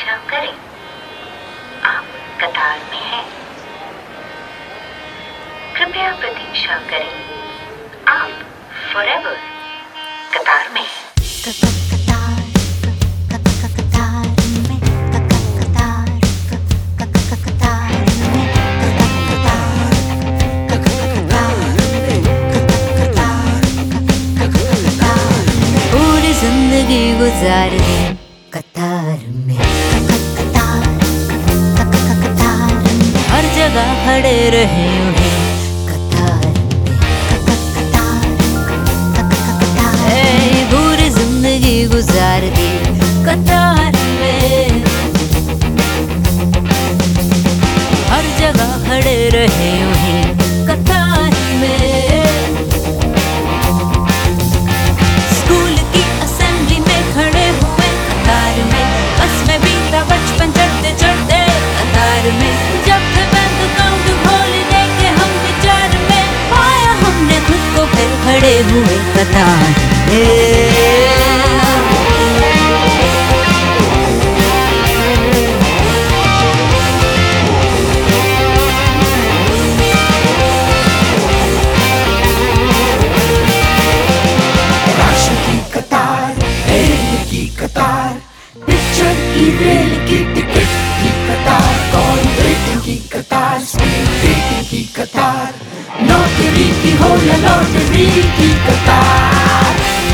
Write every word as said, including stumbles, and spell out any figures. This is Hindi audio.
प्रतीक्षा करें। आप कतार में हैं। कृपया प्रतीक्षा करें। आप फॉरएवर कतार में हैं। पूरी जिंदगी गुजार दी कतार में, हर जगह खड़े रहे उन्हें कतार में। ए, पूरी जिंदगी गुजार दी कतार में, हर जगह खड़े रहे उन्हें कतार में। स्कूल की असेंबली में खड़े हुए कतार में, बस में बीता बचपन चढ़ते चढ़ते कतार में। जब थे बैंक अकाउंट खोलने के हम विचार में, पाया हमने खुद को फिर खड़े हुए कतार में। पिक्चर की रेल की टिकट की कतार, कॉल वेटिंग की कतार, स्पीड डेटिंग की कतार, नौकरी की हो या लॉटरी की कतार।